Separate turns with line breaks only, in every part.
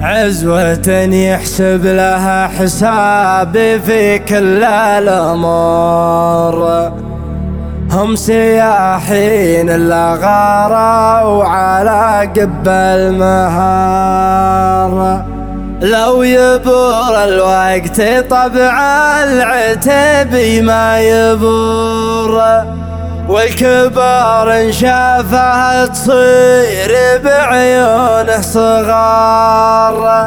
عزوة يحسب لها حساب في كل الأمور، هم سياحين إلا غاروا على قب المهار. لو يبور الوقت طبع العتبي ما يبور، والكبار ان شافها تصير بعيونه صغار.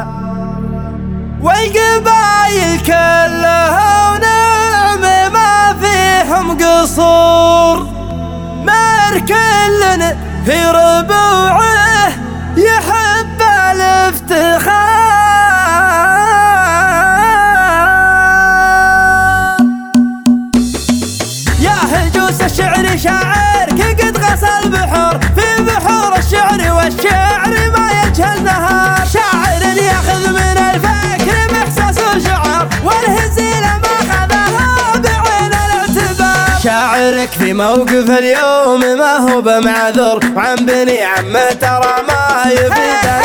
والقبايل كلها ونعم ما فيهم قصور، مار كل في ربوعه يحب الافتخار. يا هجوس الشعر شاعرك قد غصى البحور، في بحور الشعر والشعر ما يجهل نهار. شاعر ياخذ من الفكر باحساس وشعر، والهزيل ما خذها بعين الاعتبار. شاعرك في موقف اليوم ما هو بمعذور، وعن بني عمه ترى ما يفيده.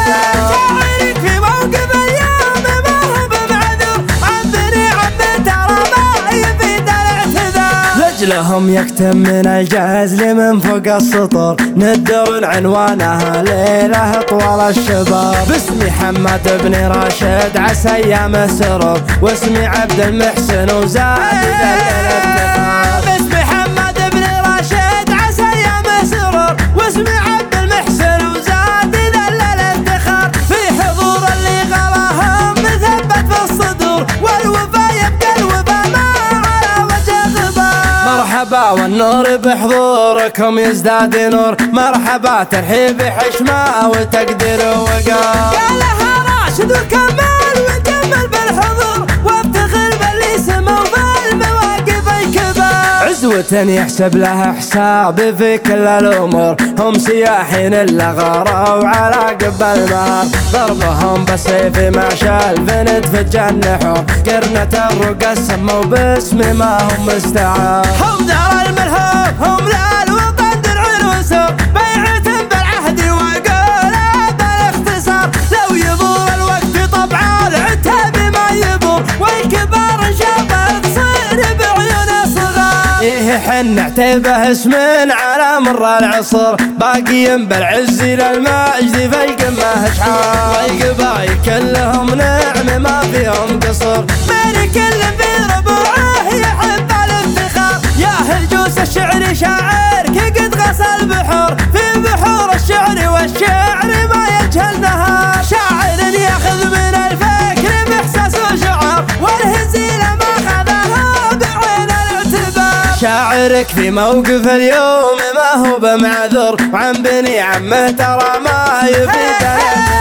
شاعرك في موقف اليوم ما هو بمعذور، وعن بني عمه ترى ما يفيده الاعتذار. رجلهم يكتم من الجهزل من فوق السطور، ندر عنوانها ليله طوال الشباب. باسمي حماد بن راشد عسى ايام سرور، واسمي عبد المحسن وزاد الافتخار. باسمي حماد بن راشد عسى ايام سرور، واسمي عبد المحسن وزاد الافتخار. في حضور اللي غلاهم مثبت في الصدور، والوفا يبقى الوفا ما على وجه غبار. مرحبا والنور بحضوركم يزداد نور، مرحبا ترحيب حشمه وتقدير وقار. يا لها راشد وكمال وجمل بالحضور، وافتخر باللي سموا بالمواقف الكبار. عزوة يحسب لها حساب في كل الأمور، هم سياحين إلا غاروا على قب المهار. ضربهم بالسيف مع شلف في النحور، قرنة الرقى سموا باسم ما هم مستعار. هم دار الملهوف هم للوطن درع وسور، بيعة بالعهد وقولها بالاختصار. لو يبور الوقت طبع العتاب ما يبور، والكبار شافها تصير بعيونه صغار. إيه حن اعتبه اسم على مر العصر، باقيين بالعز للمجد في القمة اشعار. والقبايل كلهم نعم ما فيهم قصر، من كل في ربوعه يحب الافتخار. يا هجوس الشعر شاعرك قد غصى البحور، في بحور الشعر والشعر ما يجهل نهار. شاعر ياخذ من الفكر باحساس وشعر، والهزيل ما خذها بعين الاعتبار. شاعرك في موقف اليوم ما هو بمعذور، وعن بني عمه ترى ما يفيده.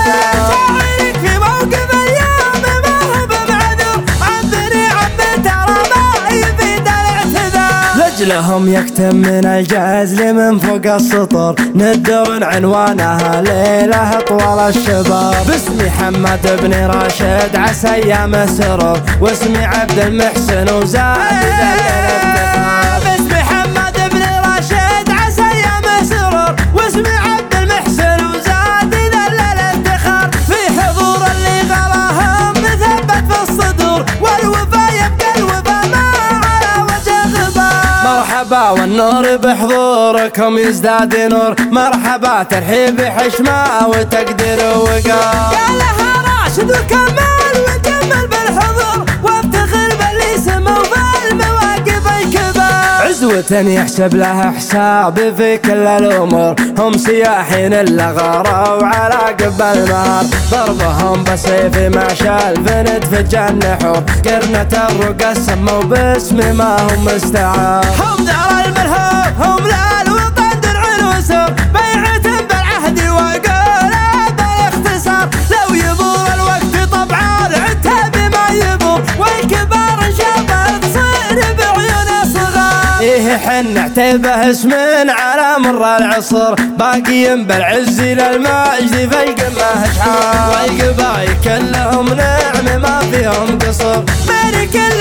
شاعرك في موقف اليوم ما هو بمعذور، وعن بني عمه ترى ما يفيده الاعتذار. رجلهم يكتم من الجهزل من فوق السطور، ندر عنوانها ليله طوال الشباب. باسمي حماد بن راشد عسى ايام سرور، واسمي عبد المحسن وزاد الافتخار. باسمي حماد بن راشد عسى ايام سرور، واسمي عبد المحسن وزاد الافتخار. في حضور اللي غلاهم مثبت في الصدور، والوفا يبقى الوفا ما على وجه غبار. مرحبا والنور بحضوركم يزداد نور، مرحبا ترحيب حشمه وتقدير وقار. يا لها راشد وكمال وجمل بالحضور، وافتخر باللي سموا بالمواقف الكبار. عزوة يحسب لها حساب في كل الأمور، هم سياحين إلا غاروا على قب المهار. ضربهم بالسيف مع شلف في النحور، قرنة الرقى سموا باسم ما هم مستعار. هم دار الملهوف هم للوطن درع وسور، بيعة بالعهد وقولها بالاختصار. لو يبور الوقت طبع العتاب ما يبور، والكبار شافها تصير بعيونه صغار. إيه حن اعتبه اسم على مر العصر، باقيين بالعز للمجد في القمة اشعار. والقبايل كلهم نعم ما فيهم قصر، من كل